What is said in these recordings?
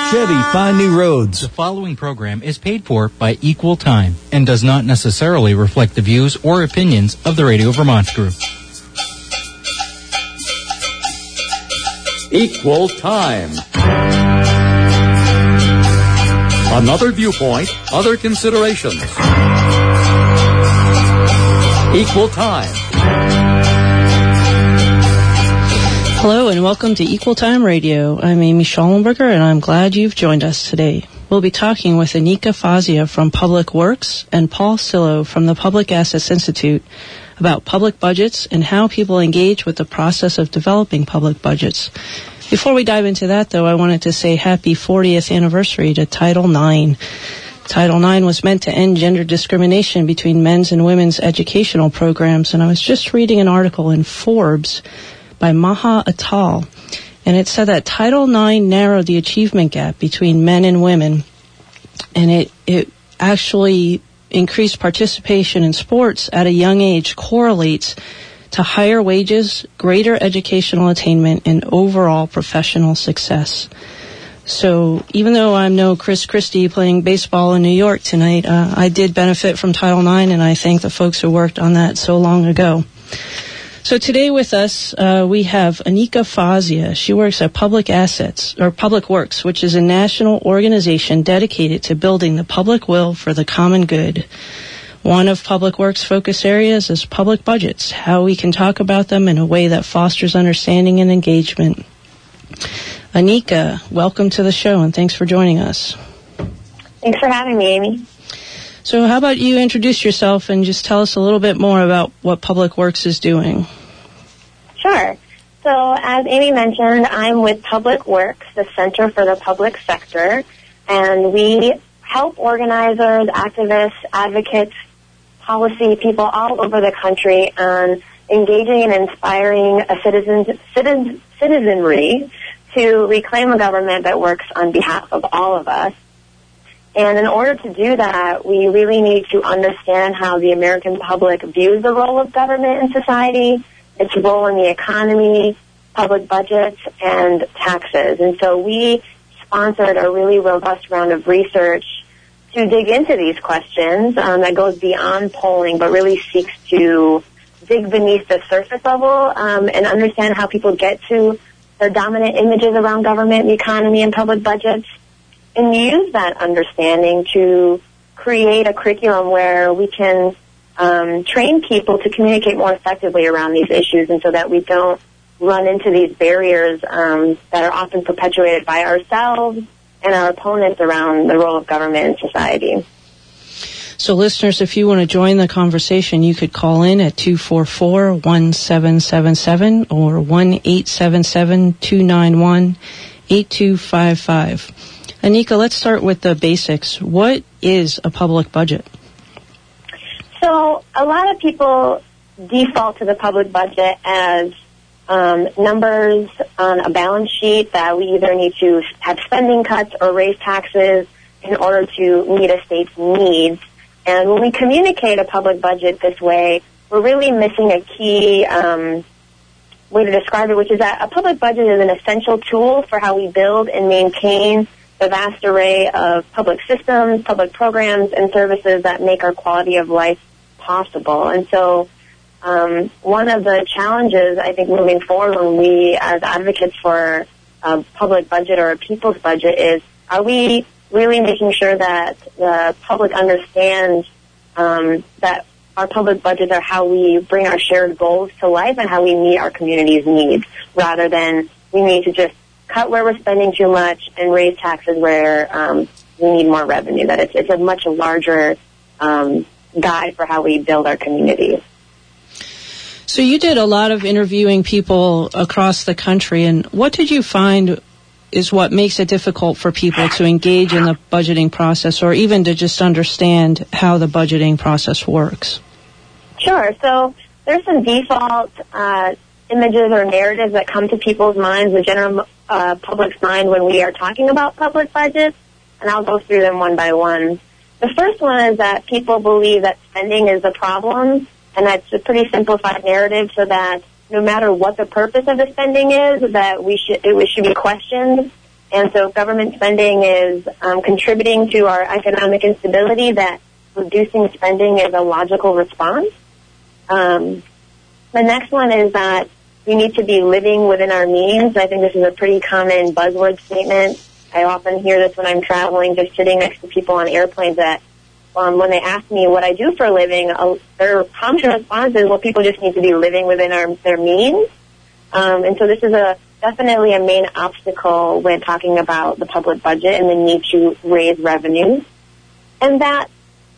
Chevy, find new roads. The following program is paid for by Equal Time and does not necessarily reflect the views or opinions of the Radio Vermont Group. Equal Time. Another viewpoint, other considerations. Equal Time. Hello and welcome to Equal Time Radio. I'm Amy Schallenberger and I'm glad you've joined us today. We'll be talking with Anika Fazia from Public Works and Paul Sillo from the Public Assets Institute about public budgets and how people engage with the process of developing public budgets. Before we dive into that, though, I wanted to say happy 40th anniversary to Title IX. Title IX was meant to end gender discrimination between men's and women's educational programs, and I was just reading an article in Forbes by Maha et al., and it said that Title IX narrowed the achievement gap between men and women, and it actually increased participation in sports at a young age correlates to higher wages, greater educational attainment, and overall professional success. So even though I'm no Chris Christie playing baseball in New York tonight, I did benefit from Title IX, and I thank the folks who worked on that so long ago. So today with us, we have Anika Fazia. She works at Public Works, which is a national organization dedicated to building the public will for the common good. One of Public Works' focus areas is public budgets, how we can talk about them in a way that fosters understanding and engagement. Anika, welcome to the show, and thanks for joining us. Thanks for having me, Amy. So how about you introduce yourself and just tell us a little bit more about what Public Works is doing? Sure. So as Amy mentioned, I'm with Public Works, the Center for the Public Sector, and we help organizers, activists, advocates, policy people all over the country on engaging and inspiring a citizenry to reclaim a government that works on behalf of all of us. And in order to do that, we really need to understand how the American public views the role of government in society, its role in the economy, public budgets, and taxes. And so we sponsored a really robust round of research to dig into these questions that goes beyond polling but really seeks to dig beneath the surface level and understand how people get to their dominant images around government, the economy, and public budgets, and use that understanding to create a curriculum where we can train people to communicate more effectively around these issues, and so that we don't run into these barriers that are often perpetuated by ourselves and our opponents around the role of government in society. So listeners, if you want to join the conversation, you could call in at 244-1777 or 1-877-291-8255. Anika, let's start with the basics. What is a public budget? So a lot of people default to the public budget as numbers on a balance sheet that we either need to have spending cuts or raise taxes in order to meet a state's needs. And when we communicate a public budget this way, we're really missing a key way to describe it, which is that a public budget is an essential tool for how we build and maintain the vast array of public systems, public programs, and services that make our quality of life possible. And so one of the challenges, I think, moving forward when we, as advocates for a public budget or a people's budget, is are we really making sure that the public understands that our public budgets are how we bring our shared goals to life and how we meet our community's needs, rather than we need to just cut where we're spending too much and raise taxes where we need more revenue. That it's a much larger guide for how we build our communities. So you did a lot of interviewing people across the country, and what did you find is what makes it difficult for people to engage in the budgeting process or even to just understand how the budgeting process works? Sure. So there's some default images or narratives that come to people's minds, the general public's mind, when we are talking about public budgets, and I'll go through them one by one. The first one is that people believe that spending is the problem, and that's a pretty simplified narrative, so that no matter what the purpose of the spending is, that it should be questioned And so if government spending is contributing to our economic instability, that reducing spending is a logical response. The next one is that we need to be living within our means. I think this is a pretty common buzzword statement. I often hear this when I'm traveling, just sitting next to people on airplanes, that when they ask me what I do for a living, their common response is, well, people just need to be living within their means. And so this is definitely a main obstacle when talking about the public budget and the need to raise revenue. And that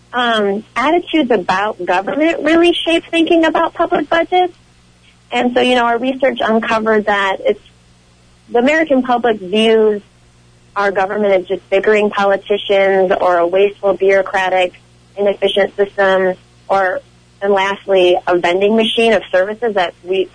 attitudes about government really shape thinking about public budgets. And so, our research uncovered that the American public views our government as just bickering politicians or a wasteful, bureaucratic, inefficient system, and lastly, a vending machine of services that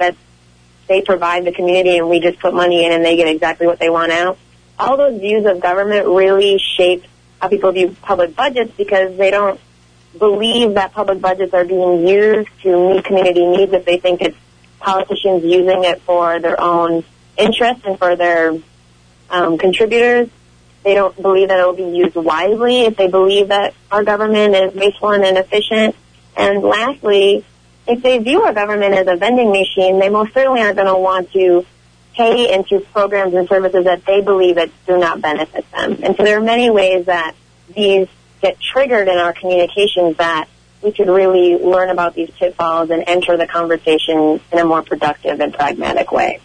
they provide the community and we just put money in and they get exactly what they want out. All those views of government really shape how people view public budgets, because they don't believe that public budgets are being used to meet community needs if they think it's politicians using it for their own interests and for their contributors. They don't believe that it will be used wisely if they believe that our government is wasteful and inefficient. And lastly, if they view our government as a vending machine, they most certainly aren't going to want to pay into programs and services that they believe that do not benefit them. And so there are many ways that these get triggered in our communications that we could really learn about these pitfalls and enter the conversation in a more productive and pragmatic way.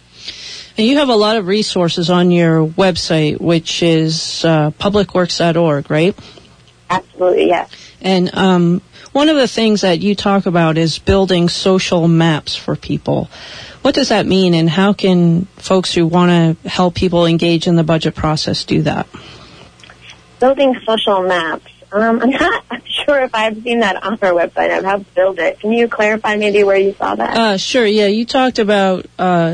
And you have a lot of resources on your website, which is publicworks.org, right? Absolutely, yes. And one of the things that you talk about is building social maps for people. What does that mean, and how can folks who want to help people engage in the budget process do that? Building social maps. I'm not sure if I've seen that on our website. I've had to build it. Can you clarify maybe where you saw that? Sure, yeah. You talked about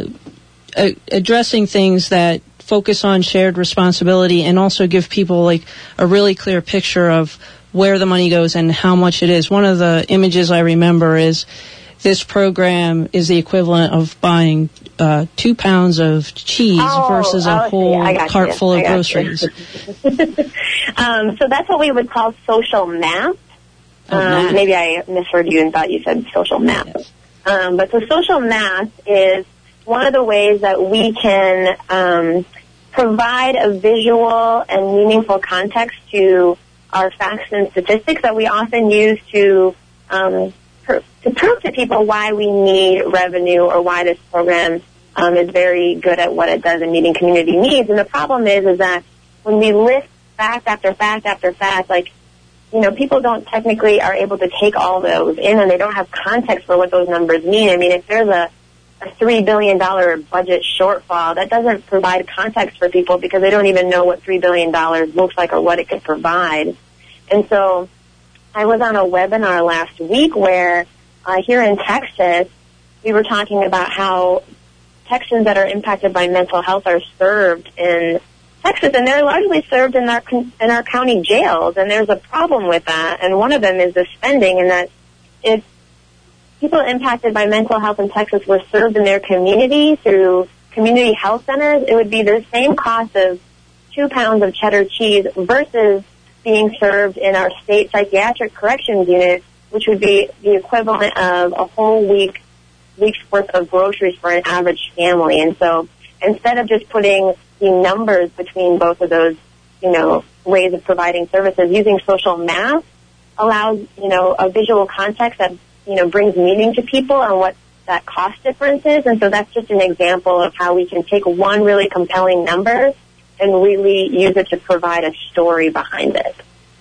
addressing things that focus on shared responsibility and also give people like a really clear picture of where the money goes and how much it is. One of the images I remember is this program is the equivalent of buying 2 pounds of cheese versus a whole cart full of groceries. So that's what we would call social maps. Maybe I misheard you and thought you said social maps. Yes. But the social maps is one of the ways that we can provide a visual and meaningful context to our facts and statistics that we often use to prove to people why we need revenue or why this program is very good at what it does in meeting community needs. And the problem is that when we list fact after fact after fact, people don't technically are able to take all those in, and they don't have context for what those numbers mean. I mean, if there's a $3 billion budget shortfall, that doesn't provide context for people because they don't even know what $3 billion looks like or what it could provide. And so I was on a webinar last week where here in Texas, we were talking about how Texans that are impacted by mental health are served in Texas, and they're largely served in our county jails, and there's a problem with that. And one of them is the spending, and that if people impacted by mental health in Texas were served in their community through community health centers, it would be the same cost of 2 pounds of cheddar cheese versus being served in our state psychiatric corrections unit, which would be the equivalent of a whole week's worth of groceries for an average family. And so instead of just putting the numbers between both of those, ways of providing services, using social math allows, a visual context that, brings meaning to people and what that cost difference is. And so that's just an example of how we can take one really compelling number and really use it to provide a story behind it.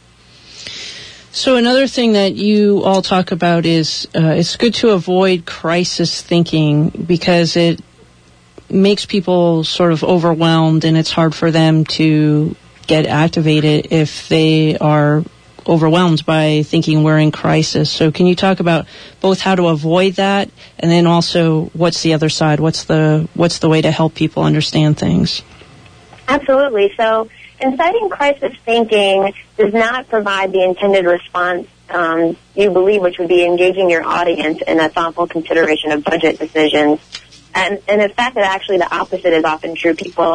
So another thing that you all talk about is it's good to avoid crisis thinking because it makes people sort of overwhelmed, and it's hard for them to get activated if they are overwhelmed by thinking we're in crisis. So can you talk about both how to avoid that, and then also what's the other side? What's the way to help people understand things? Absolutely. So inciting crisis thinking does not provide the intended response you believe, which would be engaging your audience in a thoughtful consideration of budget decisions. And in fact, that actually the opposite is often true. People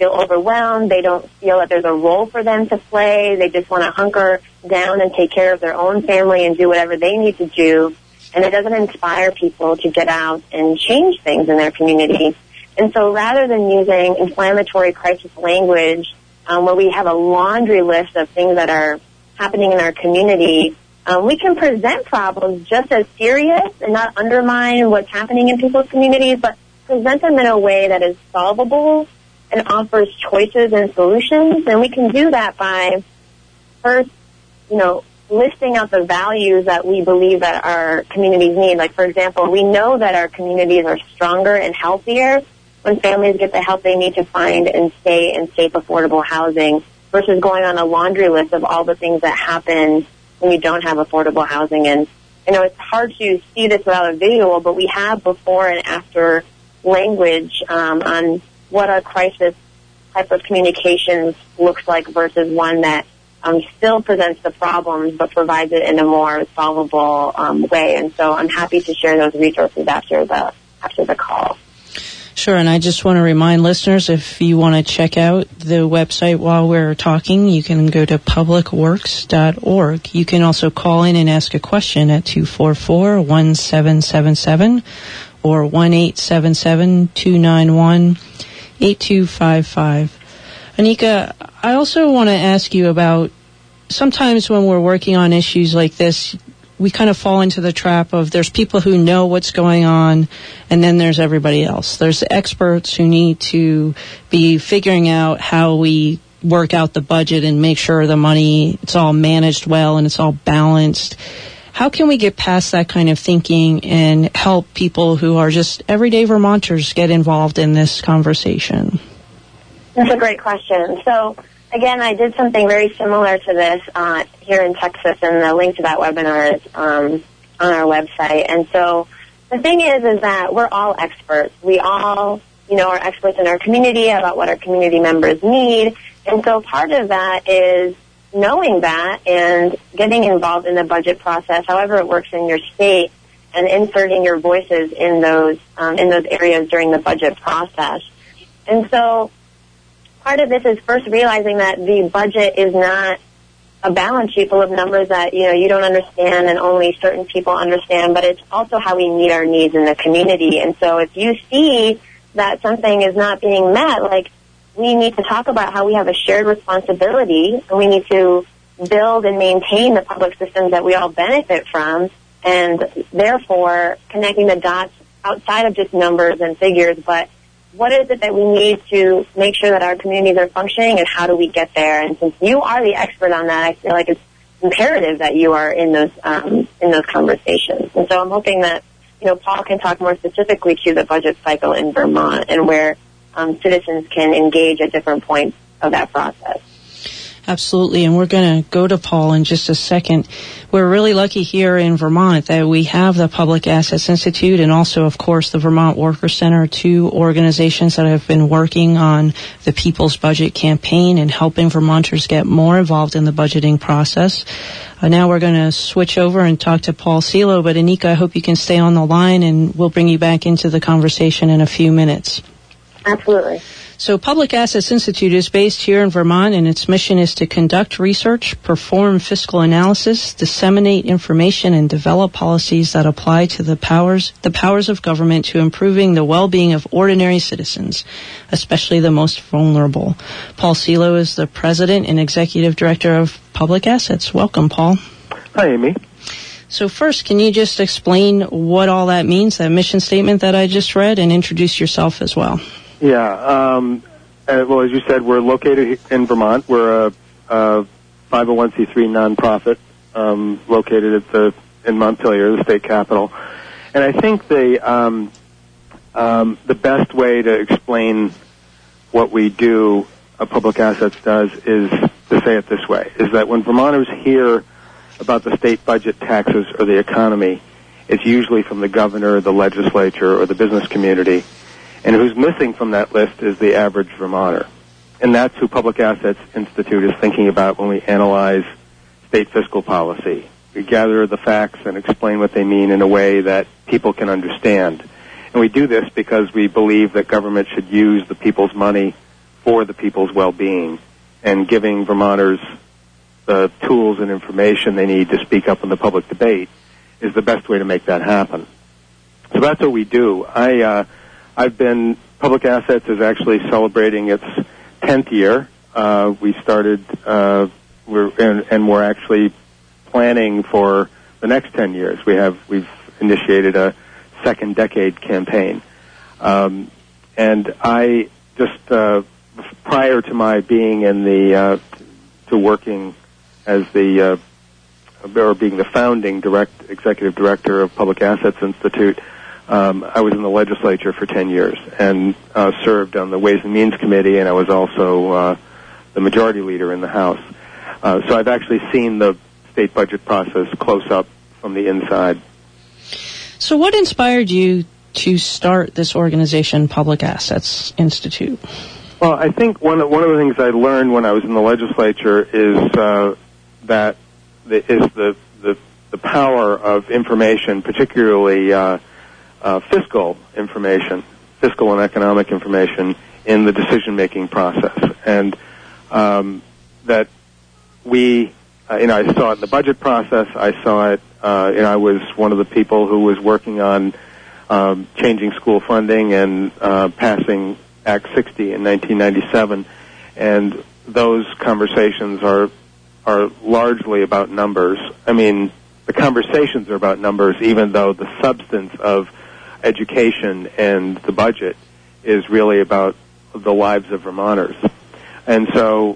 feel overwhelmed. They don't feel that there's a role for them to play. They just want to hunker down and take care of their own family and do whatever they need to do. And it doesn't inspire people to get out and change things in their community. And so rather than using inflammatory crisis language, where we have a laundry list of things that are happening in our community, we can present problems just as serious and not undermine what's happening in people's communities, but present them in a way that is solvable and offers choices and solutions. And we can do that by first, listing out the values that we believe that our communities need. Like, for example, we know that our communities are stronger and healthier when families get the help they need to find and stay in safe, affordable housing versus going on a laundry list of all the things that happen when you don't have affordable housing. And, it's hard to see this without a visual, but we have before and after language on what a crisis type of communications looks like versus one that still presents the problems but provides it in a more solvable way. And so I'm happy to share those resources after the call. Sure, and I just want to remind listeners, if you want to check out the website while we're talking, you can go to publicworks.org. You can also call in and ask a question at 244-1777 or 1-877-291-8255. Anika, I also want to ask you about, sometimes when we're working on issues like this, we kind of fall into the trap of there's people who know what's going on, and then there's everybody else. There's experts who need to be figuring out how we work out the budget and make sure the money, it's all managed well and it's all balanced. How can we get past that kind of thinking and help people who are just everyday Vermonters get involved in this conversation? That's a great question. So, again, I did something very similar to this here in Texas, and the link to that webinar is on our website. And so the thing is that we're all experts. We all, are experts in our community about what our community members need. And so part of that is knowing that and getting involved in the budget process, however it works in your state, and inserting your voices in those areas during the budget process. And so part of this is first realizing that the budget is not a balance sheet full of numbers that, you don't understand and only certain people understand, but it's also how we meet our needs in the community. And so if you see that something is not being met, like, we need to talk about how we have a shared responsibility and we need to build and maintain the public systems that we all benefit from, and therefore connecting the dots outside of just numbers and figures, but what is it that we need to make sure that our communities are functioning, and how do we get there? And since you are the expert on that, I feel like it's imperative that you are in those conversations. And so I'm hoping that Paul can talk more specifically to the budget cycle in Vermont and where citizens can engage at different points of that process. Absolutely, and we're going to go to Paul in just a second. We're really lucky here in Vermont that we have the Public Assets Institute and also, of course, the Vermont Worker Center, two organizations that have been working on the People's Budget Campaign and helping Vermonters get more involved in the budgeting process. Now we're going to switch over and talk to Paul Cielo, but Anika, I hope you can stay on the line, and we'll bring you back into the conversation in a few minutes. Absolutely. So Public Assets Institute is based here in Vermont, and its mission is to conduct research, perform fiscal analysis, disseminate information, and develop policies that apply to the powers of government to improving the well-being of ordinary citizens, especially the most vulnerable. Paul Cielo is the president and executive director of Public Assets. Welcome, Paul. Hi, Amy. So first, can you just explain what all that means, that mission statement that I just read, and introduce yourself as well? Yeah. Well, as you said, we're located in Vermont. We're a 501c3 nonprofit located in Montpelier, the state capital. And I think the best way to explain what we do, Public Assets does, is to say it this way: is that when Vermonters hear about the state budget, taxes, or the economy, it's usually from the governor, the legislature, or the business community. And who's missing from that list is the average Vermonter. And that's who Public Assets Institute is thinking about when we analyze state fiscal policy. We gather the facts and explain what they mean in a way that people can understand. And we do this because we believe that government should use the people's money for the people's well-being, and giving Vermonters the tools and information they need to speak up in the public debate is the best way to make that happen. So that's what we do. Public Assets is actually celebrating its 10th year. We started, we're actually planning for the next 10 years. We've initiated a second decade campaign. And I just, prior to my being in to working as or being the founding executive director of Public Assets Institute, I was in the legislature for 10 years and served on the Ways and Means Committee, and I was also the majority leader in the House. So I've actually seen the state budget process close up from the inside. So what inspired you to start this organization, Public Assets Institute? Well, I think one of the things I learned when I was in the legislature is that the power of information, particularly fiscal and economic information in the decision-making process, and that I saw it in the budget process. I saw it. I was one of the people who was working on changing school funding and passing Act 60 in 1997, and those conversations are largely about numbers. I mean, the conversations are about numbers, even though the substance of education and the budget is really about the lives of Vermonters. And so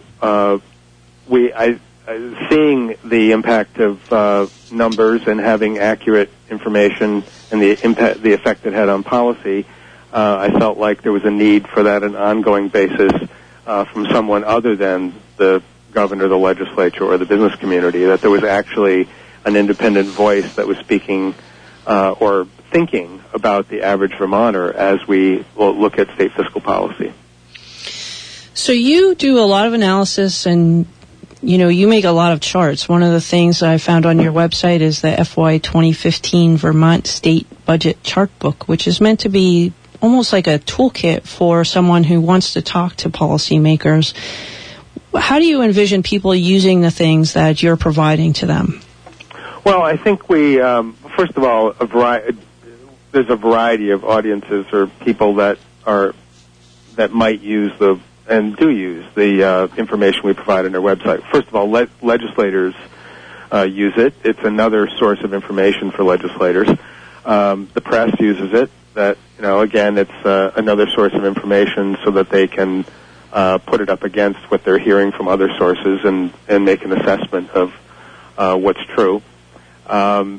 seeing the impact of numbers and having accurate information and the effect it had on policy, I felt like there was a need for that on an ongoing basis from someone other than the governor, the legislature, or the business community, that there was actually an independent voice that was speaking or thinking about the average Vermonter as we look at state fiscal policy. So you do a lot of analysis and, you make a lot of charts. One of the things I found on your website is the FY 2015 Vermont State Budget Chart Book, which is meant to be almost like a toolkit for someone who wants to talk to policymakers. How do you envision people using the things that you're providing to them? Well, I think we, first of all, there's a variety of audiences or people that might use and do use the information we provide on our website. First of all, legislators use it. It's another source of information for legislators. The press uses it. That, again, it's another source of information so that they can put it up against what they're hearing from other sources and make an assessment of what's true. And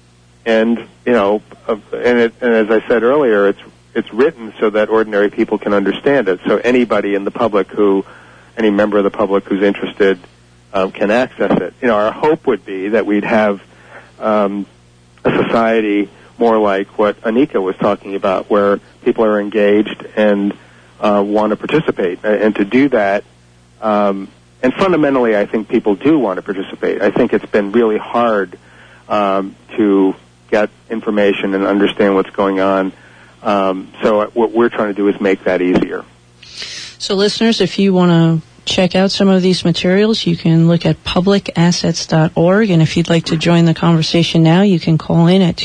as I said earlier, it's written so that ordinary people can understand it. So anybody in the public any member of the public who's interested can access it. Our hope would be that we'd have a society more like what Anika was talking about, where people are engaged and want to participate. And to do that, and fundamentally, I think people do want to participate. I think it's been really hard to get information and understand what's going on. So what we're trying to do is make that easier. So listeners, if you want to check out some of these materials, you can look at publicassets.org. And if you'd like to join the conversation now, you can call in at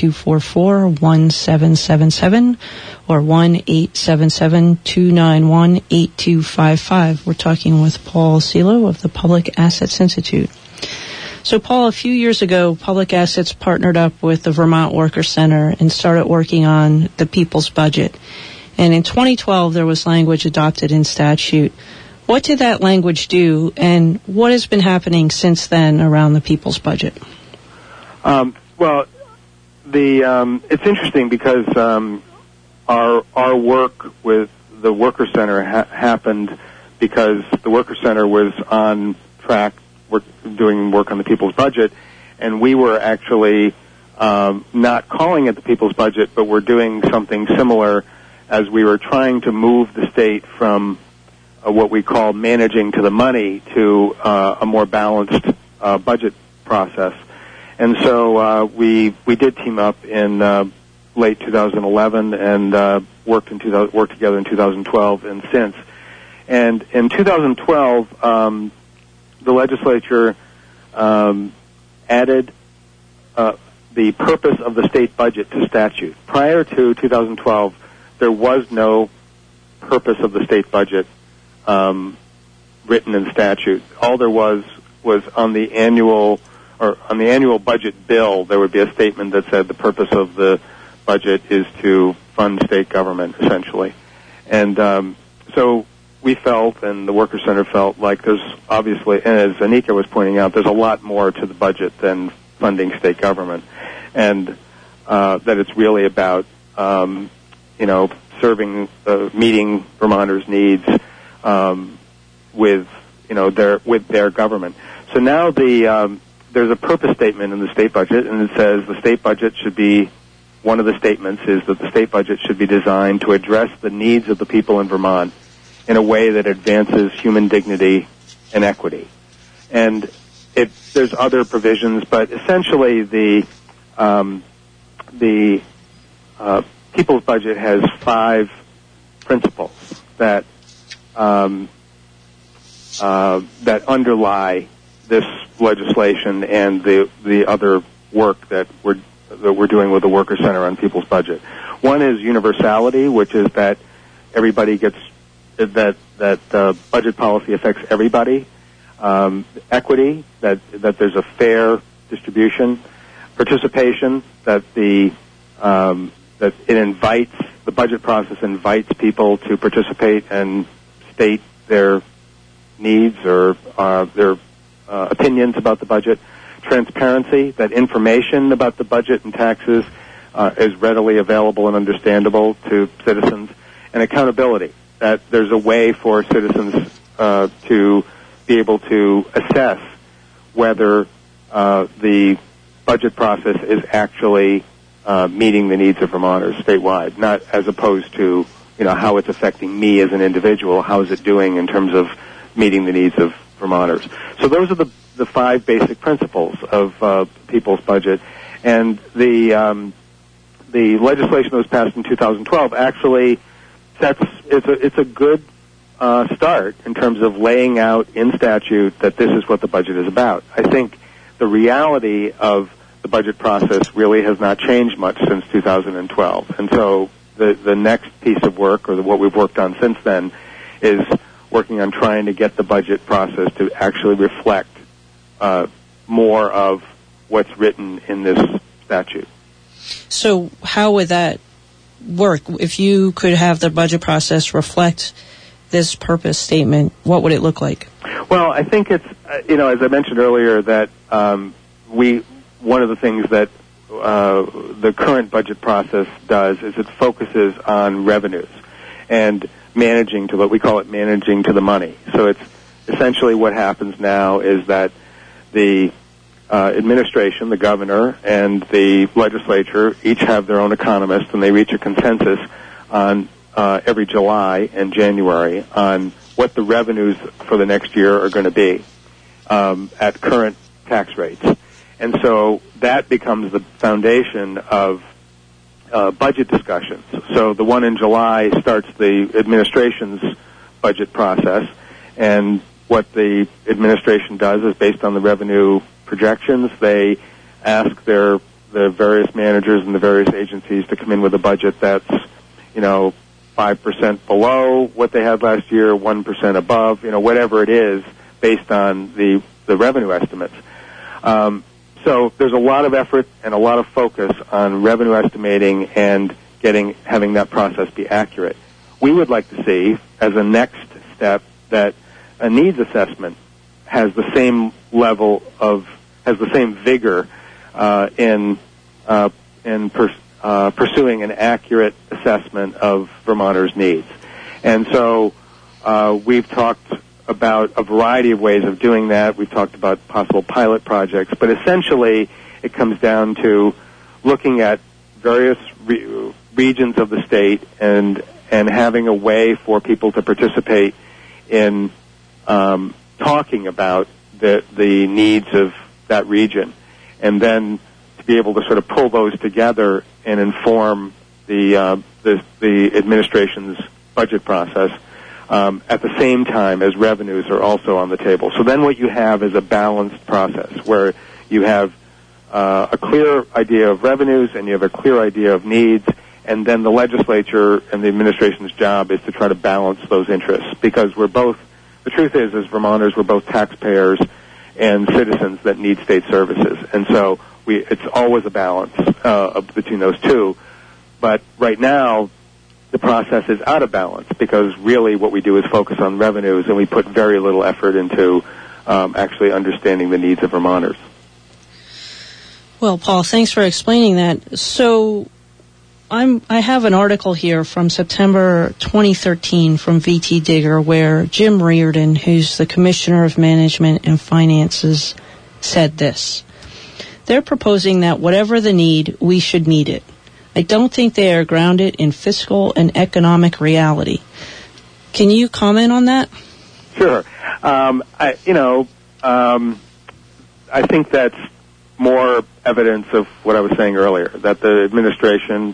244-1777 or 1-877-291-8255. We're talking with Paul Silo of the Public Assets Institute. So, Paul, a few years ago, Public Assets partnered up with the Vermont Worker Center and started working on the People's Budget. And in 2012, there was language adopted in statute. What did that language do, and what has been happening since then around the People's Budget? It's interesting because our work with the Worker Center happened because the Worker Center was on track doing work on the People's Budget, and we were actually not calling it the People's Budget, but we're doing something similar as we were trying to move the state from what we call managing to the money to a more balanced budget process. And so we did team up in late 2011 and worked together in 2012 and since. And in 2012, the legislature added the purpose of the state budget to statute. Prior to 2012, there was no purpose of the state budget written in statute. All there was on the annual budget bill, there would be a statement that said the purpose of the budget is to fund state government, essentially. And so we felt, and the Workers' Center felt, like there's obviously, and as Anika was pointing out, there's a lot more to the budget than funding state government, and that it's really about, serving, meeting Vermonters' needs with their government. So now there's a purpose statement in the state budget, and it says the state budget should be, one of the statements is that the state budget should be designed to address the needs of the people in Vermont in a way that advances human dignity and equity. And there's other provisions, but essentially the people's budget has 5 principles that underlie this legislation and the other work that we're doing with the Workers' Center on people's budget. One is universality, which is that everybody gets that budget policy affects everybody. Equity, that there's a fair distribution. Participation, that the budget process invites people to participate and state their needs or their opinions about the budget. Transparency, that information about the budget and taxes is readily available and understandable to citizens. And accountability, that there's a way for citizens to be able to assess whether the budget process is actually meeting the needs of Vermonters statewide, not as opposed to how it's affecting me as an individual. How is it doing in terms of meeting the needs of Vermonters? So those are the 5 basic principles of people's budget, and the legislation that was passed in 2012 actually it's a good start in terms of laying out in statute that this is what the budget is about. I think the reality of the budget process really has not changed much since 2012, and so the next piece of work, or what we've worked on since then, is working on trying to get the budget process to actually reflect more of what's written in this statute. So how would that work? If you could have the budget process reflect this purpose statement, what would it look like? Well, I think it's, as I mentioned earlier, that one of the things that the current budget process does is it focuses on revenues and managing to what we call managing to the money. So it's essentially what happens now is that the administration, the governor, and the legislature each have their own economists, and they reach a consensus on every July and January on what the revenues for the next year are going to be at current tax rates. And so that becomes the foundation of budget discussions. So the one in July starts the administration's budget process, and what the administration does is, based on the revenue projections, they ask the various managers and the various agencies to come in with a budget that's 5% below what they had last year, 1% above, whatever it is, based on the revenue estimates. So there's a lot of effort and a lot of focus on revenue estimating and having that process be accurate. We would like to see, as a next step, that a needs assessment has the same vigor in pursuing an accurate assessment of Vermonters' needs. And so we've talked about a variety of ways of doing that. We've talked about possible pilot projects, but essentially it comes down to looking at various regions of the state and having a way for people to participate in talking about the needs of that region, and then to be able to sort of pull those together and inform the administration's budget process. at the same time as revenues are also on the table. So then what you have is a balanced process where you have a clear idea of revenues and you have a clear idea of needs, and then the legislature and the administration's job is to try to balance those interests, because the truth is, as Vermonters, we're both taxpayers and citizens that need state services. And so it's always a balance between those two. But right now, the process is out of balance because really what we do is focus on revenues, and we put very little effort into actually understanding the needs of Vermonters. Well, Paul, thanks for explaining that. So I have an article here from September 2013 from VT Digger where Jim Reardon, who's the Commissioner of Management and Finances, said this. They're proposing that whatever the need, we should meet it. I don't think they are grounded in fiscal and economic reality. Can you comment on that? Sure. I think that's more evidence of what I was saying earlier, that the administration,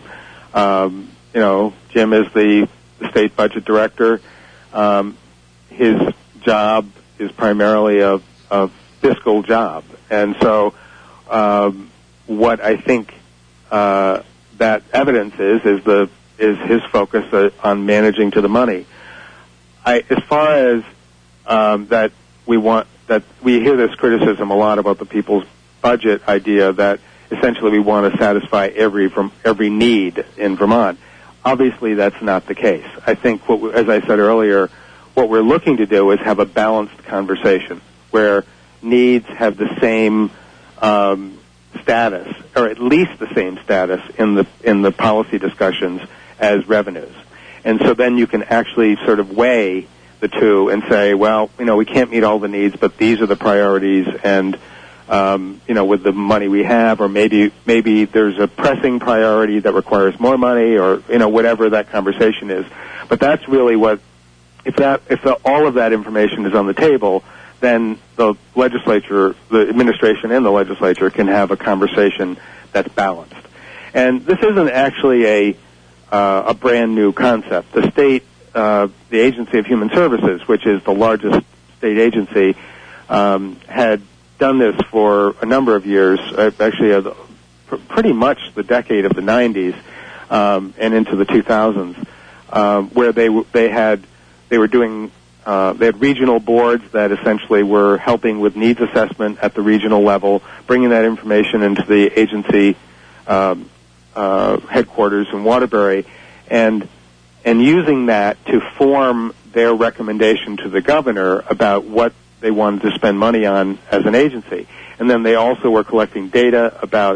Jim is the state budget director. His job is primarily a fiscal job. And so what I think that evidence is his focus on managing to the money. As far as that we hear this criticism a lot about the people's budget idea that essentially we want to satisfy every need in Vermont. Obviously, that's not the case. I think, as I said earlier, what we're looking to do is have a balanced conversation where needs have the same status, or at least the same status in the policy discussions as revenues. And so then you can actually sort of weigh the two and say, well, we can't meet all the needs, but these are the priorities, and with the money we have, or maybe there's a pressing priority that requires more money, or whatever that conversation is. But that's really if all of that information is on the table, then the legislature, the administration and the legislature can have a conversation that's balanced. And this isn't actually a brand new concept. The state, the Agency of Human Services, which is the largest state agency, had done this for a number of years, actually pretty much the decade of the 90s and into the 2000s, where they had regional boards that essentially were helping with needs assessment at the regional level, bringing that information into the agency headquarters in Waterbury, and using that to form their recommendation to the governor about what they wanted to spend money on as an agency. And then they also were collecting data about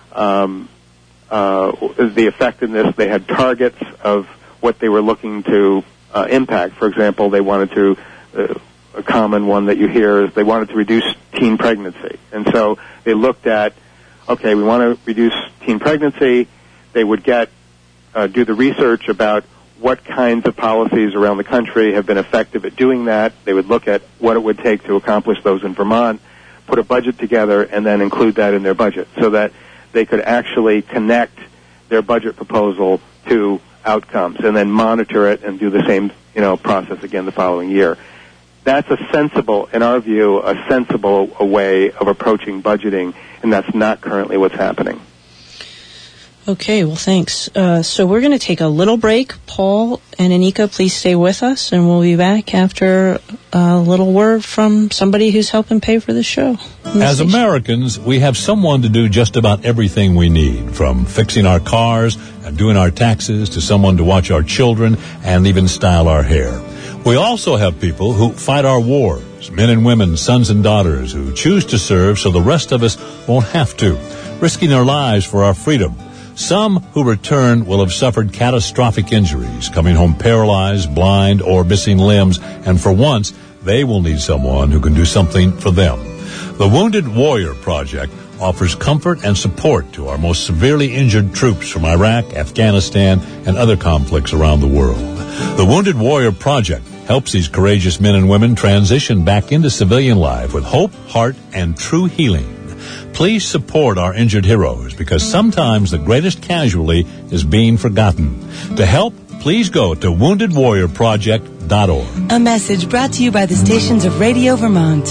the effectiveness. They had targets of what they were looking to impact. For example, they wanted to, a common one that you hear is they wanted to reduce teen pregnancy. And so they looked at, okay, we want to reduce teen pregnancy. They would do the research about what kinds of policies around the country have been effective at doing that. They would look at what it would take to accomplish those in Vermont, put a budget together, and then include that in their budget so that they could actually connect their budget proposal to outcomes and then monitor it and do the same, process again the following year. That's in our view, a sensible way of approaching budgeting, and that's not currently what's happening. Okay, well, thanks. So we're going to take a little break. Paul and Anika, please stay with us, and we'll be back after a little word from somebody who's helping pay for the show. As Americans, we have someone to do just about everything we need, from fixing our cars and doing our taxes to someone to watch our children and even style our hair. We also have people who fight our wars, men and women, sons and daughters who choose to serve so the rest of us won't have to, risking their lives for our freedom. Some who return will have suffered catastrophic injuries, coming home paralyzed, blind, or missing limbs, and for once, they will need someone who can do something for them. The Wounded Warrior Project offers comfort and support to our most severely injured troops from Iraq, Afghanistan, and other conflicts around the world. The Wounded Warrior Project helps these courageous men and women transition back into civilian life with hope, heart, and true healing. Please support our injured heroes, because sometimes the greatest casualty is being forgotten. To help, please go to woundedwarriorproject.org. A message brought to you by the stations of Radio Vermont.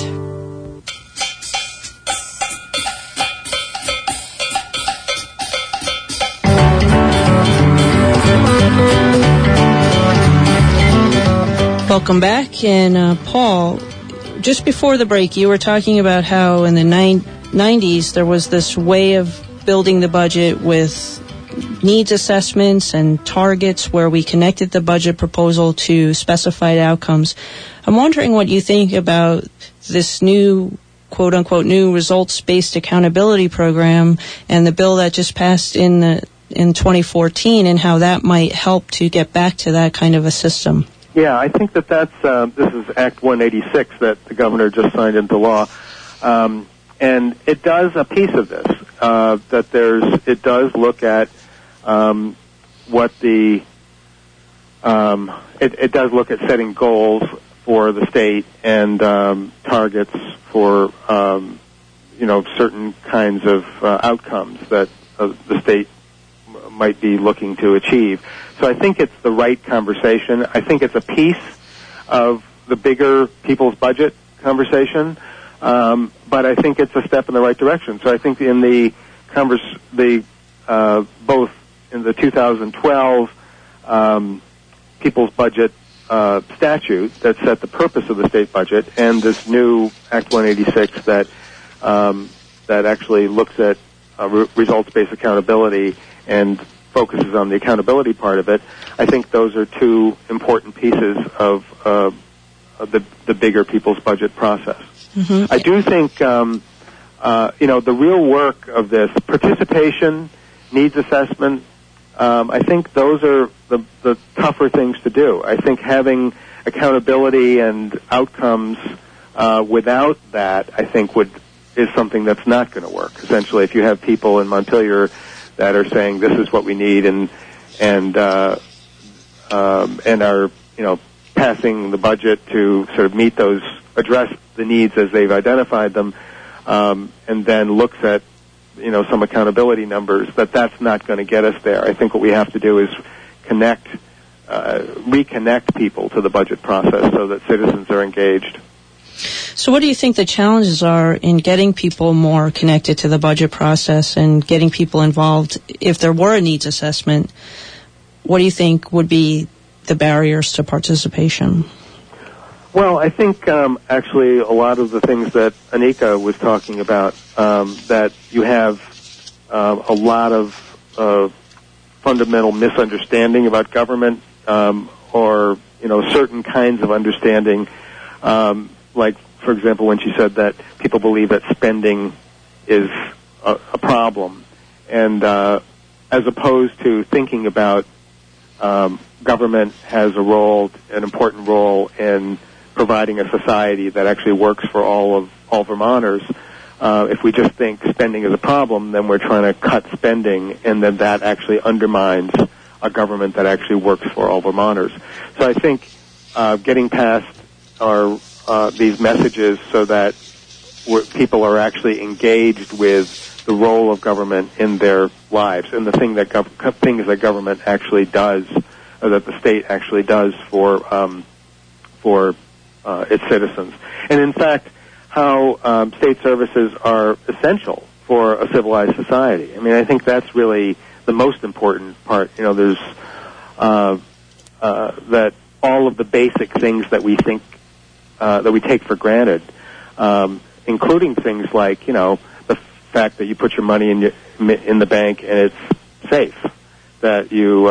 Welcome back. And Paul, just before the break, you were talking about how in the 90s there was this way of building the budget with needs assessments and targets where we connected the budget proposal to specified outcomes. I'm wondering what you think about this new, quote-unquote, new results-based accountability program and the bill that just passed in 2014 and how that might help to get back to that kind of a system. Yeah, I think that's this is Act 186 that the governor just signed into law, and it does a piece of this. It does look at what the it does look at setting goals for the state and targets for certain kinds of outcomes that the state might be looking to achieve. So I think it's the right conversation. I think it's a piece of the bigger people's budget conversation, but I think it's a step in the right direction. So I think in both in the 2012 people's budget statute that set the purpose of the state budget, and this new Act 186 that actually looks at results-based accountability and focuses on the accountability part of it, I think those are two important pieces of the bigger people's budget process. Mm-hmm. I do think, the real work of this, participation, needs assessment, I think those are the tougher things to do. I think having accountability and outcomes without that, I think is something that's not going to work. Essentially, if you have people in Montpelier that are saying this is what we need and are passing the budget to sort of address the needs as they've identified them, and then looks at some accountability numbers, that's not going to get us there. I think what we have to do is reconnect people to the budget process so that citizens are engaged. So what do you think the challenges are in getting people more connected to the budget process and getting people involved? If there were a needs assessment, what do you think would be the barriers to participation? Well, I think actually a lot of the things that Anika was talking about, that you have a lot of fundamental misunderstanding about government, or certain kinds of understanding, like, for example, when she said that people believe that spending is a problem, and as opposed to thinking about government has an important role in providing a society that actually works for all Vermonters. If we just think spending is a problem, then we're trying to cut spending, and then that actually undermines a government that actually works for all Vermonters. So I think getting past these messages so that people are actually engaged with the role of government in their lives and the things that government actually does, or that the state actually does for its citizens. And in fact, how state services are essential for a civilized society. I mean, I think that's really the most important part. There's that all of the basic things that we think that we take for granted, including things like the fact that you put your money in the bank and it's safe, that you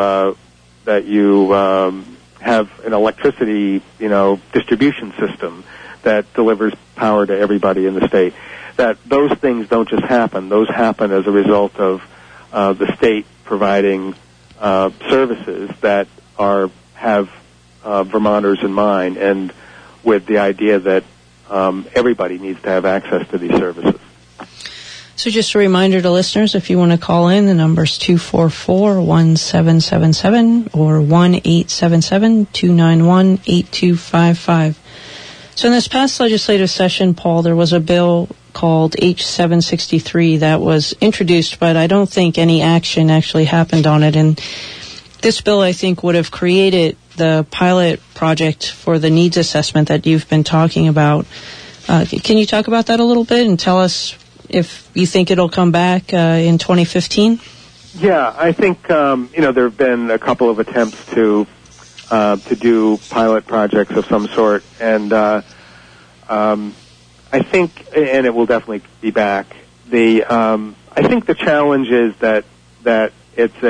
have an electricity distribution system that delivers power to everybody in the state. That those things don't just happen; those happen as a result of the state providing services that have Vermonters in mind, and with the idea that everybody needs to have access to these services. So just a reminder to listeners, if you want to call in, the number's 244-1777 or 1-877-291-8255. So in this past legislative session, Paul, there was a bill called H763 that was introduced, but I don't think any action actually happened on it. And this bill, I think, would have created the pilot project for the needs assessment that you've been talking about. Can you talk about that a little bit and tell us if you think it'll come back in 2015? Yeah, I think there have been a couple of attempts to do pilot projects of some sort, and I think, and it will definitely be back. I think the challenge is that it's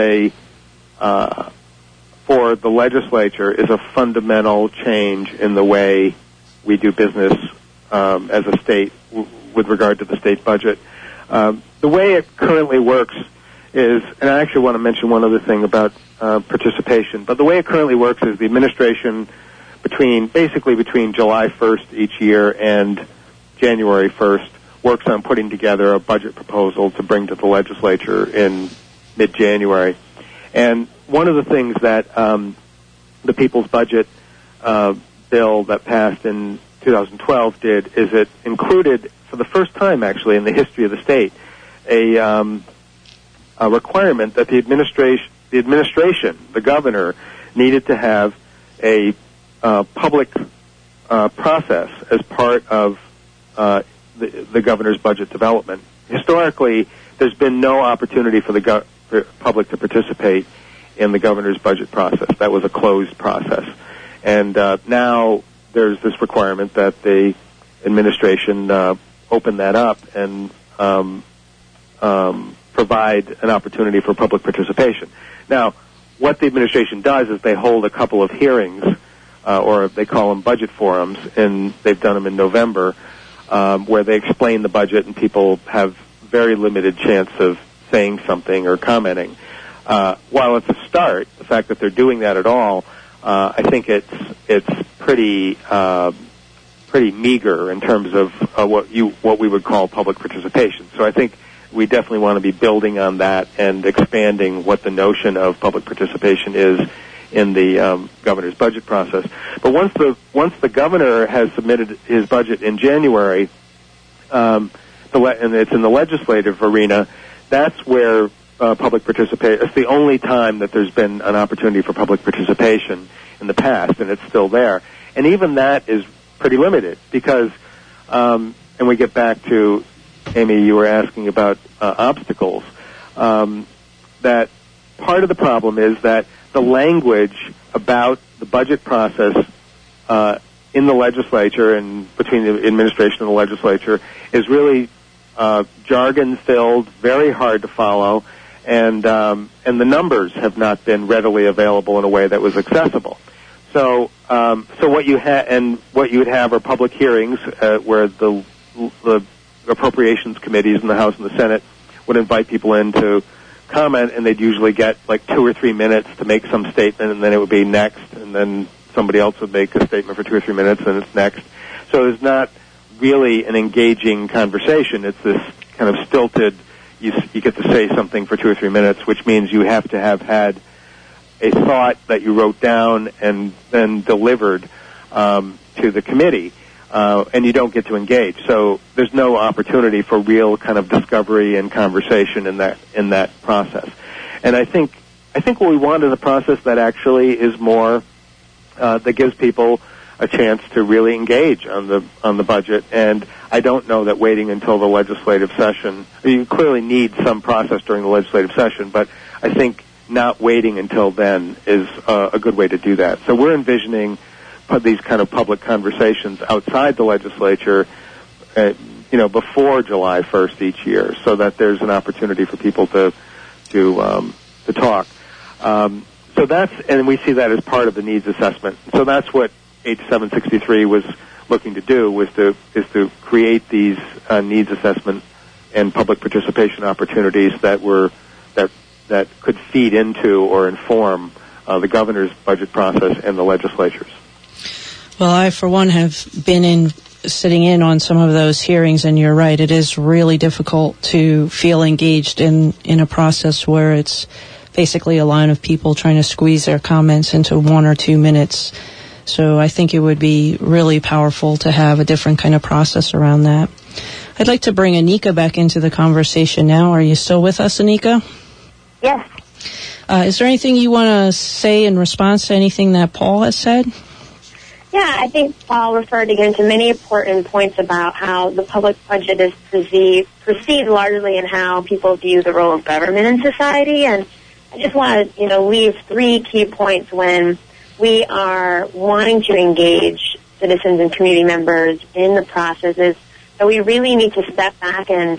for the legislature is a fundamental change in the way we do business as a state with regard to the state budget. The way it currently works is, and I actually want to mention one other thing about participation, but the way it currently works is the administration between July 1st each year and January 1st works on putting together a budget proposal to bring to the legislature in mid-January. And one of the things that the People's Budget bill that passed in 2012 did is it included, for the first time actually in the history of the state, a requirement that the administration, the governor, needed to have a public process as part of the governor's budget development. Historically, there's been no opportunity for the public to participate in the governor's budget process. That was a closed process. And now there's this requirement that the administration open that up and provide an opportunity for public participation. Now, what the administration does is they hold a couple of hearings, or they call them budget forums, and they've done them in November, where they explain the budget and people have very limited chance of saying something or commenting. While it's a start, the fact that they're doing that at all, I think it's pretty meager in terms of what we would call public participation. So I think we definitely want to be building on that and expanding what the notion of public participation is in the governor's budget process. But once the governor has submitted his budget in January, and it's in the legislative arena, that's where public participation. It's the only time that there's been an opportunity for public participation in the past, and it's still there. And even that is pretty limited because, and we get back to, Amy, you were asking about obstacles. That part of the problem is that the language about the budget process in the legislature and between the administration and the legislature is really jargon-filled, very hard to follow, and the numbers have not been readily available in a way that was accessible. So what you would have are public hearings where the appropriations committees in the House and the Senate would invite people in to comment, and they'd usually get like 2 or 3 minutes to make some statement, and then it would be next, and then somebody else would make a statement for 2 or 3 minutes, and it's next. So it's not really an engaging conversation. It's this kind of stilted, you get to say something for 2 or 3 minutes, which means you have to have had a thought that you wrote down and then delivered to the committee. And you don't get to engage. So there's no opportunity for real kind of discovery and conversation in that process. And I think what we want is a process that actually is more that gives people a chance to really engage on the budget. And I don't know that waiting until the legislative session, you clearly need some process during the legislative session, but I think not waiting until then is a good way to do that. So we're envisioning these kind of public conversations outside the legislature, before July 1st each year, so that there's an opportunity for people to talk. So and we see that as part of the needs assessment. So that's what H763 was looking to do, is to create these needs assessment and public participation opportunities that could feed into or inform the governor's budget process and the legislature's. Well, I, for one, have been sitting in on some of those hearings, and you're right, it is really difficult to feel engaged in a process where it's basically a line of people trying to squeeze their comments into 1 or 2 minutes. So I think it would be really powerful to have a different kind of process around that. I'd like to bring Anika back into the conversation now. Are you still with us, Anika? Yes. Is there anything you want to say in response to anything that Paul has said? Yeah, I think Paul referred again to many important points about how the public budget is perceived largely in how people view the role of government in society. And I just want to, leave 3 key points when we are wanting to engage citizens and community members in the processes. So we really need to step back and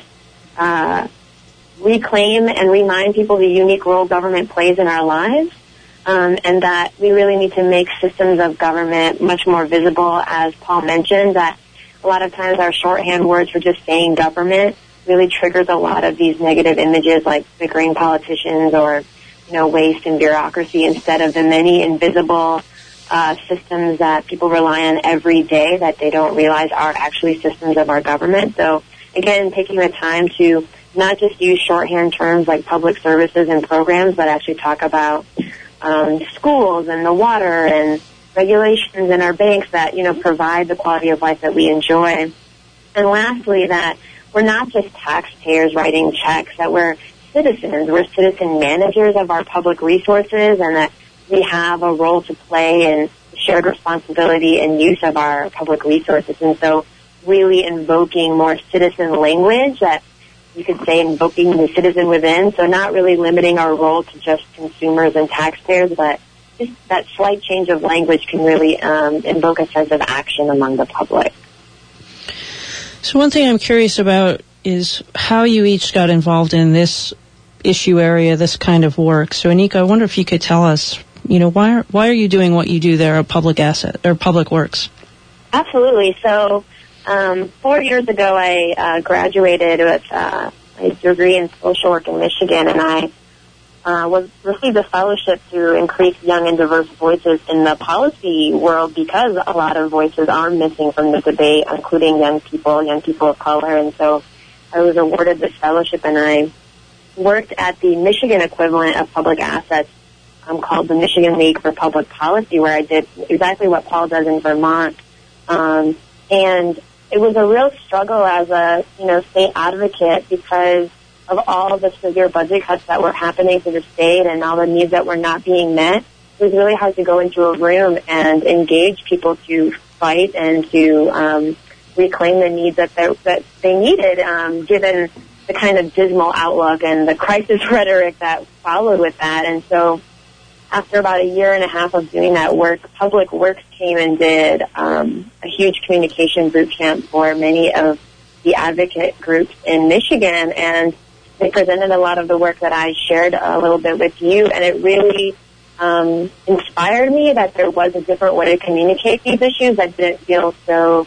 reclaim and remind people the unique role government plays in our lives. And that we really need to make systems of government much more visible, as Paul mentioned, that a lot of times our shorthand words for just saying government really triggers a lot of these negative images like bickering politicians or, waste and bureaucracy, instead of the many invisible systems that people rely on every day that they don't realize are actually systems of our government. So, again, taking the time to not just use shorthand terms like public services and programs, but actually talk about schools and the water and regulations in our banks that, provide the quality of life that we enjoy. And lastly, that we're not just taxpayers writing checks, that we're citizens. We're citizen managers of our public resources, and that we have a role to play in shared responsibility and use of our public resources. And so really invoking more citizen language, that you could say invoking the citizen within, so not really limiting our role to just consumers and taxpayers, but just that slight change of language can really invoke a sense of action among the public. So one thing I'm curious about is how you each got involved in this issue area, this kind of work. So Anika, I wonder if you could tell us, why are you doing what you do there at Public Works? Absolutely. So 4 years ago, I graduated with a degree in social work in Michigan, and I received a fellowship to increase young and diverse voices in the policy world, because a lot of voices are missing from the debate, including young people of color. And so I was awarded this fellowship, and I worked at the Michigan equivalent of public assets called the Michigan League for Public Policy, where I did exactly what Paul does in Vermont. And it was a real struggle as a, state advocate, because of all the severe budget cuts that were happening to the state and all the needs that were not being met. It was really hard to go into a room and engage people to fight and to reclaim the needs that they needed, given the kind of dismal outlook and the crisis rhetoric that followed with that. And so after about a year and a half of doing that work, Public Works came and did a huge communication boot camp for many of the advocate groups in Michigan, and they presented a lot of the work that I shared a little bit with you, and it really inspired me that there was a different way to communicate these issues that didn't feel so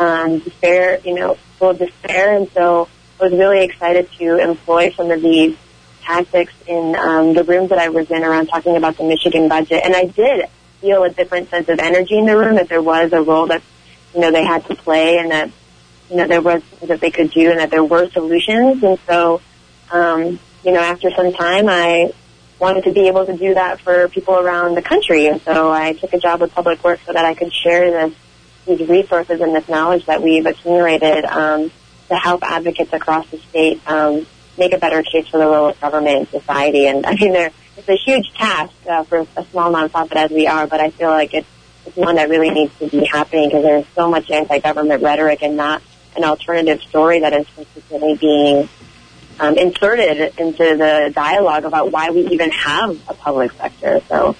full of despair. And so I was really excited to employ some of these tactics in the rooms that I was in around talking about the Michigan budget. And I did feel a different sense of energy in the room, that there was a role that, they had to play, and that, there was things that they could do, and that there were solutions. And so, after some time, I wanted to be able to do that for people around the country. And so I took a job with Public Works so that I could share these resources and this knowledge that we've accumulated to help advocates across the state make a better case for the role of government in society. And I mean, it's a huge task for a small nonprofit as we are, but I feel like it's one that really needs to be happening, because there's so much anti-government rhetoric and not an alternative story that is consistently being inserted into the dialogue about why we even have a public sector. So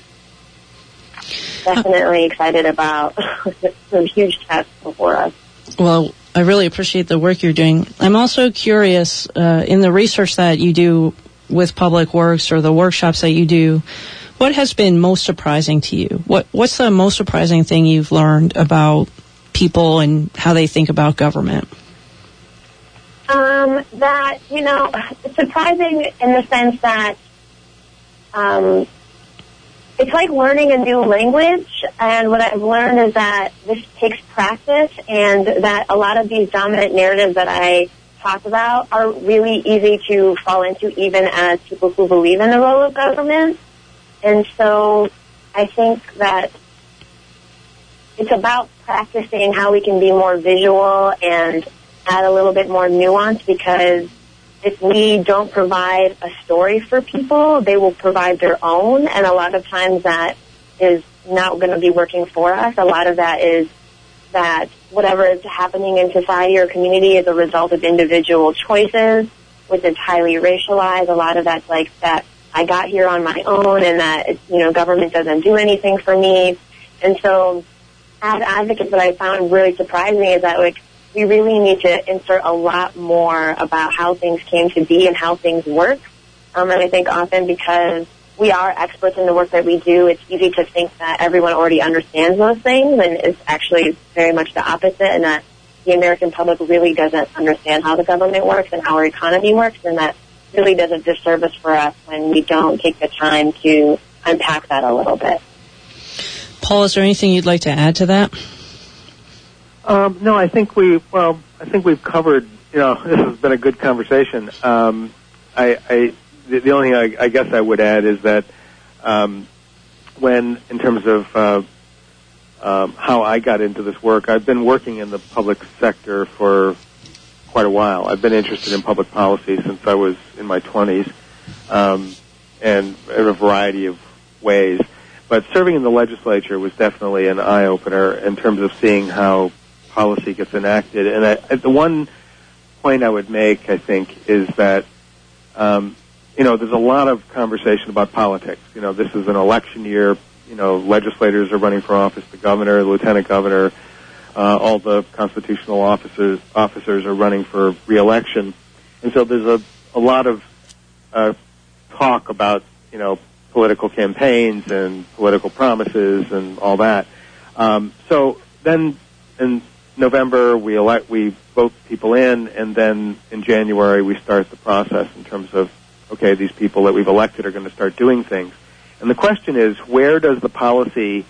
definitely excited about some huge tasks before us. Well, I really appreciate the work you're doing. I'm also curious, in the research that you do with Public Works or the workshops that you do, what has been most surprising to you? What's the most surprising thing you've learned about people and how they think about government? That, it's surprising in the sense that it's like learning a new language, and what I've learned is that this takes practice, and that a lot of these dominant narratives that I talk about are really easy to fall into, even as people who believe in the role of government. And so I think that it's about practicing how we can be more visual and add a little bit more nuance, because if we don't provide a story for people, they will provide their own, and a lot of times that is not going to be working for us. A lot of that is that whatever is happening in society or community is a result of individual choices, which is highly racialized. A lot of that's like that I got here on my own and that, government doesn't do anything for me. And so as advocates, what I found really surprising is that, we really need to insert a lot more about how things came to be and how things work. And I think often because we are experts in the work that we do, it's easy to think that everyone already understands those things, and it's actually very much the opposite, and that the American public really doesn't understand how the government works and how our economy works, and that really does a disservice for us when we don't take the time to unpack that a little bit. Paul, is there anything you'd like to add to that? No, I think we've covered, this has been a good conversation. The only thing I guess I would add is that in terms of how I got into this work, I've been working in the public sector for quite a while. I've been interested in public policy since I was in my 20s, and in a variety of ways. But serving in the legislature was definitely an eye-opener in terms of seeing how policy gets enacted. And the one point I would make, I think, is that, there's a lot of conversation about politics. This is an election year. Legislators are running for office, the governor, the lieutenant governor, all the constitutional officers are running for re-election. And so there's a lot of talk about, political campaigns and political promises and all that. So then in November, we vote people in, and then in January we start the process in terms of, okay, these people that we've elected are going to start doing things. And the question is, where do the policy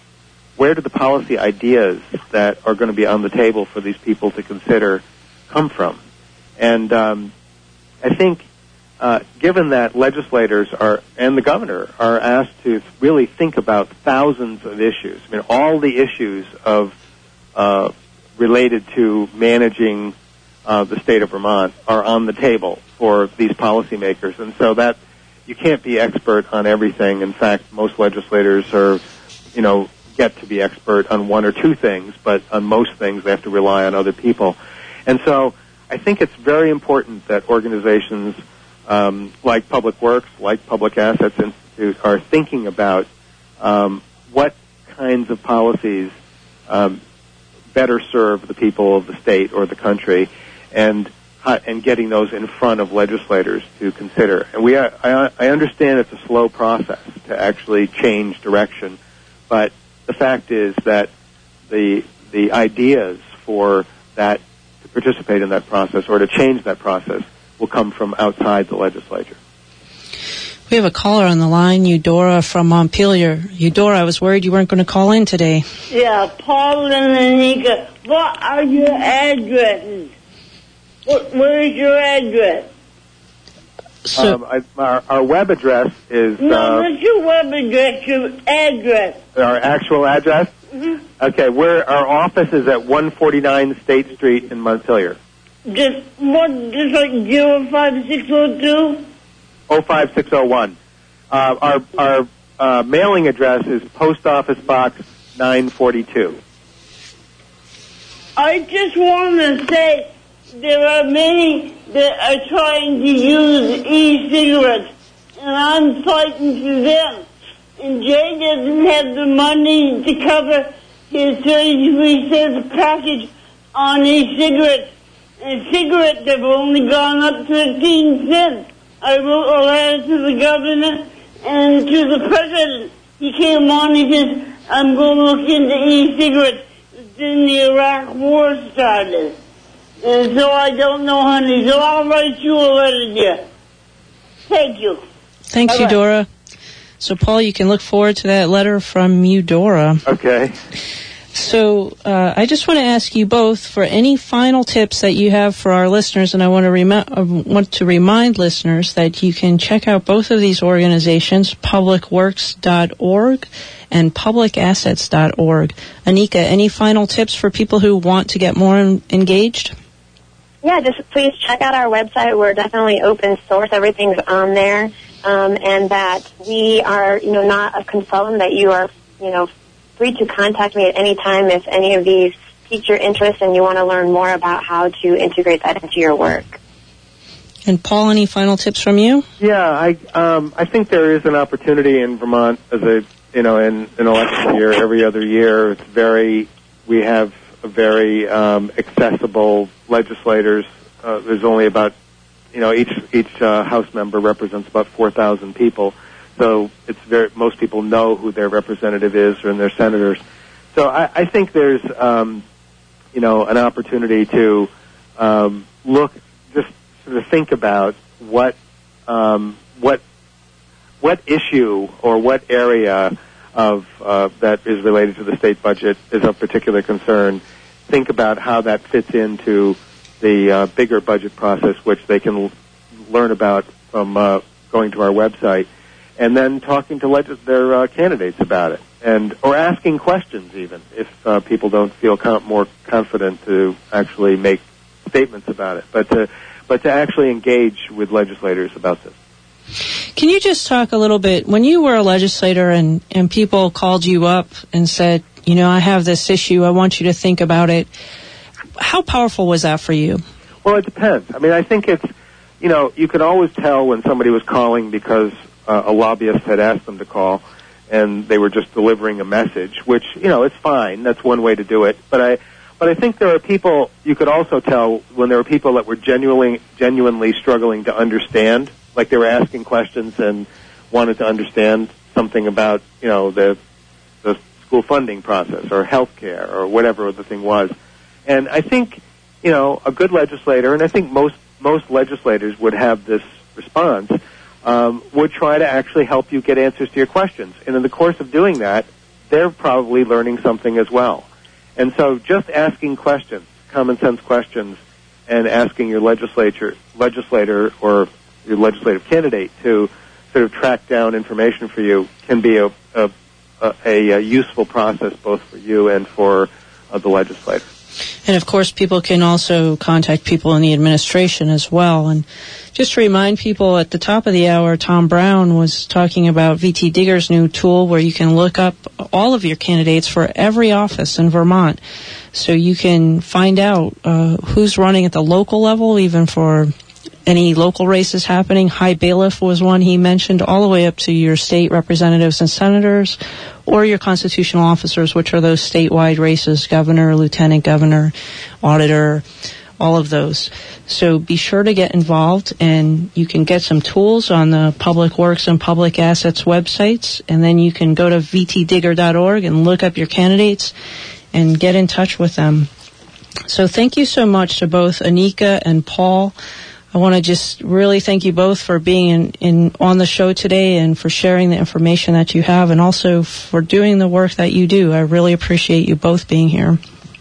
ideas that are going to be on the table for these people to consider come from? And I think, given that legislators and the governor are asked to really think about thousands of issues, all the issues of related to managing the state of Vermont are on the table for these policymakers, and so that you can't be expert on everything. In fact, most legislators get to be expert on one or two things, but on most things they have to rely on other people. And so I think it's very important that organizations like Public Works, like Public Assets Institute, are thinking about what kinds of policies better serve the people of the state or the country, and getting those in front of legislators to consider. And I understand it's a slow process to actually change direction, but the fact is that the ideas for that, to participate in that process or to change that process, will come from outside the legislature. We have a caller on the line, Eudora from Montpelier. Eudora, I was worried you weren't going to call in today. Yeah, Paul and Anika, what are your addresses? Where is your address? So, our web address is... No, not your web address, your address. Our actual address? Mm-hmm. Okay, our office is at 149 State Street in Montpelier. Just like 05602? 05601. Our mailing address is Post Office Box 942. I just want to say there are many that are trying to use e-cigarettes, and I'm fighting for them. And Jay doesn't have the money to cover his 33 cents package on e-cigarettes. And cigarettes have only gone up 15 cents. I wrote a letter to the governor and to the president. He came on, he says, I'm going to look into e-cigarettes. Then the Iraq war started. And so I don't know, honey. So I'll write you a letter, dear. Thank you. Thanks, Bye-bye. Eudora. So, Paul, you can look forward to that letter from Eudora. Okay. So I just want to ask you both for any final tips that you have for our listeners, and I want to remind listeners that you can check out both of these organizations, publicworks.org and publicassets.org. Anika, any final tips for people who want to get more engaged? just please check out our website. We're definitely open source. Everything's on there. And that we are, not a consultant, that you are, free to contact me at any time if any of these pique your interest and you want to learn more about how to integrate that into your work. And Paul, any final tips from you? Yeah, I think there is an opportunity in Vermont as in an election year every other year. We have a very accessible legislators. There's only about, each House member represents about 4,000 people. So most people know who their representative is and their senators. So I think there's, an opportunity to just sort of think about what issue or what area of that is related to the state budget is of particular concern. Think about how that fits into the bigger budget process, which they can learn about from going to our website, and then talking to their candidates about it, or asking questions even if people don't feel more confident to actually make statements about it, but to actually engage with legislators about this. Can you just talk a little bit, when you were a legislator and people called you up and said, I have this issue, I want you to think about it, how powerful was that for you? Well, it depends. I mean, I think it's, you could always tell when somebody was calling because a lobbyist had asked them to call and they were just delivering a message, which, it's fine. That's one way to do it. But I think there are people, you could also tell when there were people that were genuinely struggling to understand, like they were asking questions and wanted to understand something about, the school funding process or health care or whatever the thing was. And I think, a good legislator, and I think most legislators would have this response, would try to actually help you get answers to your questions. And in the course of doing that, they're probably learning something as well. And so just asking questions, common sense questions, and asking your legislator or your legislative candidate to sort of track down information for you can be a useful process both for you and for the legislator. And, of course, people can also contact people in the administration as well. And just to remind people, at the top of the hour, Tom Brown was talking about VT Digger's new tool where you can look up all of your candidates for every office in Vermont. So you can find out who's running at the local level, even for any local races happening. High bailiff was one he mentioned, all the way up to your state representatives and senators, or your constitutional officers, which are those statewide races, governor, lieutenant governor, auditor, all of those. So be sure to get involved, and you can get some tools on the Public Works and Public Assets websites, and then you can go to vtdigger.org and look up your candidates and get in touch with them. So thank you so much to both Anika and Paul. I want to just really thank you both for being on the show today and for sharing the information that you have, and also for doing the work that you do. I really appreciate you both being here.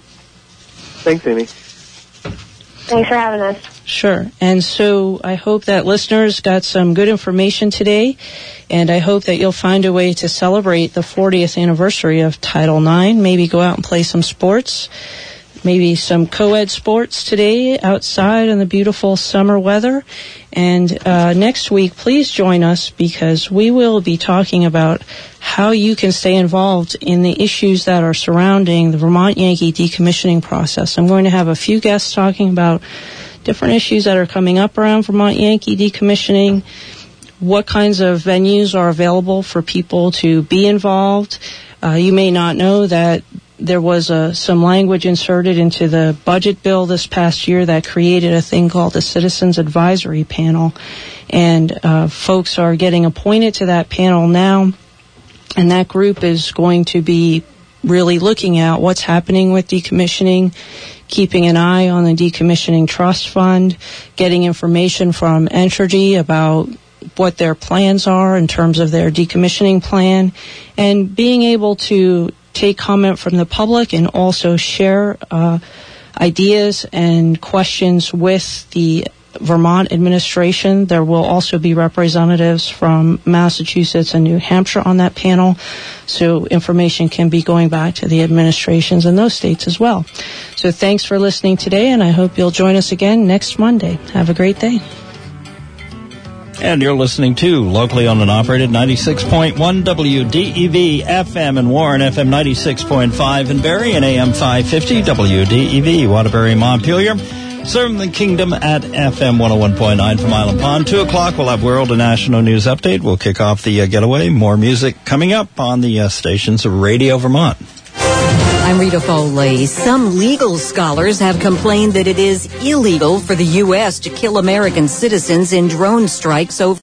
Thanks, Amy. Thanks for having us. Sure. And so I hope that listeners got some good information today, and I hope that you'll find a way to celebrate the 40th anniversary of Title IX. Maybe go out and play some sports. Maybe some co-ed sports today outside in the beautiful summer weather. And next week, please join us, because we will be talking about how you can stay involved in the issues that are surrounding the Vermont Yankee decommissioning process. I'm going to have a few guests talking about different issues that are coming up around Vermont Yankee decommissioning, what kinds of venues are available for people to be involved. You may not know that there was some language inserted into the budget bill this past year that created a thing called the Citizens Advisory Panel. And folks are getting appointed to that panel now. And that group is going to be really looking at what's happening with decommissioning, keeping an eye on the Decommissioning Trust Fund, getting information from Entergy about what their plans are in terms of their decommissioning plan, and being able to take comment from the public and also share ideas and questions with the Vermont administration. There will also be representatives from Massachusetts and New Hampshire on that panel, so information can be going back to the administrations in those states as well. So thanks for listening today, and I hope you'll join us again next Monday. Have a great day. And you're listening to locally owned and operated 96.1 WDEV FM in Warren, FM 96.5 in Barrie, and AM 550 WDEV Waterbury, Montpelier. Serving the Kingdom at FM 101.9 from Island Pond. 2 o'clock, we'll have World and National News Update. We'll kick off the getaway. More music coming up on the stations of Radio Vermont. I'm Rita Foley. Some legal scholars have complained that it is illegal for the U.S. to kill American citizens in drone strikes over